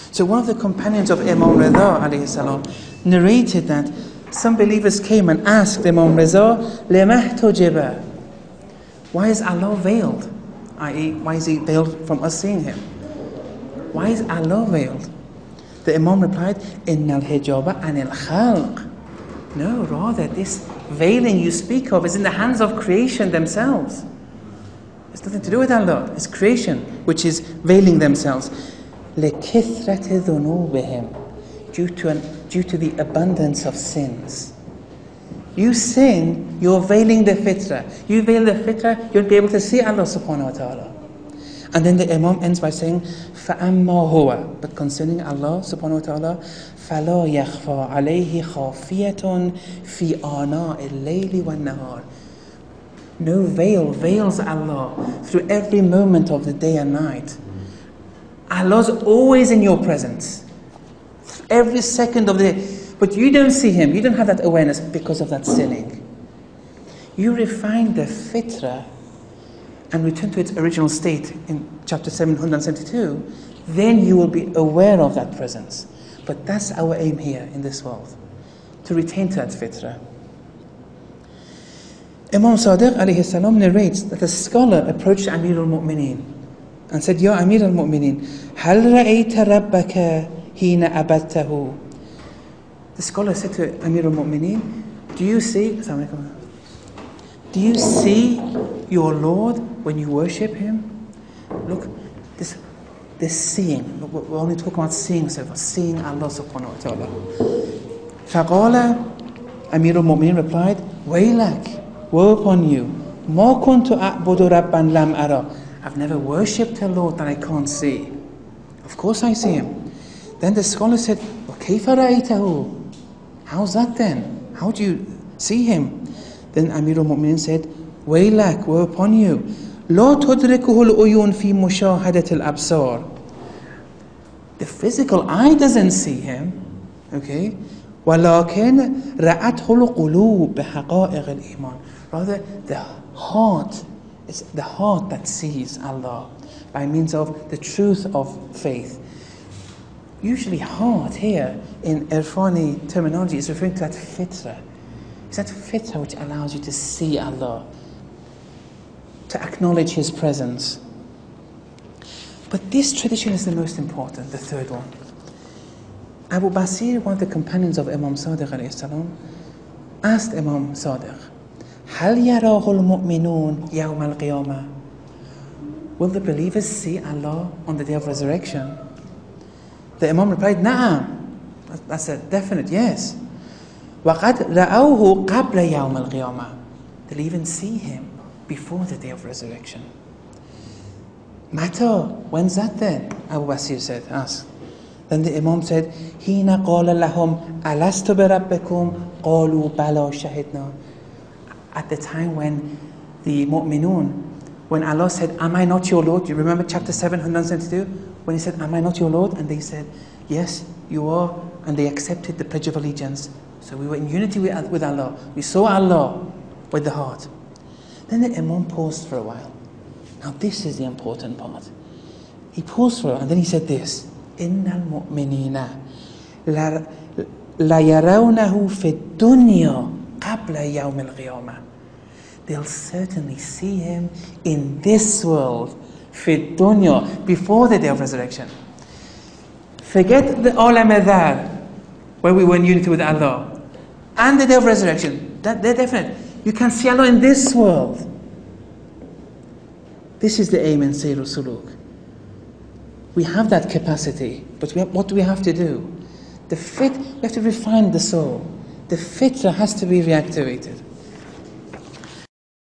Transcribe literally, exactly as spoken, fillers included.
So one of the companions of Imam Rida alayhi salam narrated that some believers came and asked Imam Rida, لَمَهْ تُجِبَ, why is Allah veiled? that is, why is He veiled from us seeing Him? Why is Allah veiled? The Imam replied, إِنَّ الْحِجَابَ عَنِ الْخَلْقِ. No, rather, this veiling you speak of is in the hands of creation themselves. It's nothing to do with Allah. It's creation which is veiling themselves. لِكِثْرَةِ ذُنُوبِهِمْ, due to an, due to the abundance of sins. You sin, you're veiling the fitrah. You veil the fitrah, you'll be able to see Allah subhanahu wa ta'ala. And then the Imam ends by saying, فَأَمَّا هُوَ, but concerning Allah subhanahu wa ta'ala, فَلَا يَخْفَى عَلَيْهِ خَافِيَةٌ فِي آنَاءِ اللَّيْلِ وَالنَّهَارِ. No veil veils Allah through every moment of the day and night. Allah's always in your presence, every second of the day. But you don't see Him, you don't have that awareness because of that sinning. You refine the fitrah and return to its original state in chapter seven hundred seventy-two, then you will be aware of that presence. But that's our aim here in this world, to retain to that fitrah. Imam Sadiq alayhi salam narrates that a scholar approached Amir al-Mu'mineen and said, Ya Amir al-Mu'mineen, هَلْ رَأَيْتَ رَبَّكَ هِينَ أَبَدْتَهُ. The scholar said to Amir al-Mu'mineen, do you see, do you see your Lord when you worship Him? Look, this this seeing, look, we're only talking about seeing so far, seeing Allah subhanahu wa ta'ala. فَقَالَ, Amir al-Mu'mineen replied, وَيْلَكَ, woe upon you, مَا كُنْتُ أَعْبُدُ رَبًّا لَمْ أَرَى. I've never worshipped a Lord that I can't see. Of course I see Him. Then the scholar said, وَكَيْفَ رَأَيْتَهُ. How's that then? How do you see Him? Then Amir al-Mu'mineen said, وَيْلَكَ, woe upon you, لَا تُدْرِكُهُ الْعُيُونَ فِي مُشَاهَدَةِ الْأَبْصَارِ. The physical eye doesn't see Him, okay? وَلَكِنْ رَأَتْهُ الْقُلُوبُ بِحَقَائِقِ الْإِيمَانِ. Rather, the heart, it's the heart that sees Allah by means of the truth of faith. Usually heart here in Irfani terminology is referring to that fitrah. It's that fitrah which allows you to see Allah, to acknowledge His presence. But this tradition is the most important, the third one. Abu Basir, one of the companions of Imam Sadiq alayhi salam, asked Imam Sadiq, هَلْ يَرَاهُ الْمُؤْمِنُونَ يَوْمَ الْقِيَامَةِ. Will the believers see Allah on the day of resurrection? The Imam replied, نعم. That's a definite yes. وَقَدْ رَأَوْهُ قَبْلَ يَوْمَ الْقِيَامَةِ. They'll even see Him before the day of resurrection. Mata, when's that then? Abu Basir said, asked. Then the Imam said, حِينَ قَالَ لَهُمْ أَلَسْتُ بِرَبِّكُمْ قَالُوا بَلَى شَهِدْنَا. At the time when the mu'minun, when Allah said, am I not your Lord? You remember chapter seven hundred seventy-two? When He said, am I not your Lord? And they said, yes, you are. And they accepted the Pledge of Allegiance. So we were in unity with Allah. We saw Allah with the heart. Then the Imam paused for a while. Now this is the important part. He paused for a while and then he said this, إِنَّ الْمُؤْمِنِينَ لَيَرَوْنَهُ فِي الدُّنْيَا قَبْلَ يَوْمِ الْقِيَامَةِ. They'll certainly see Him in this world, في الدنيا, before the day of resurrection. Forget the Alam al-Dhar, where we were in unity with Allah, and the day of resurrection. That, they're definite. You can see Allah in this world. This is the aim in Sayr al-Suluk. We have that capacity, but we have, what do we have to do? The fit, we have to refine the soul. The fitrah has to be reactivated.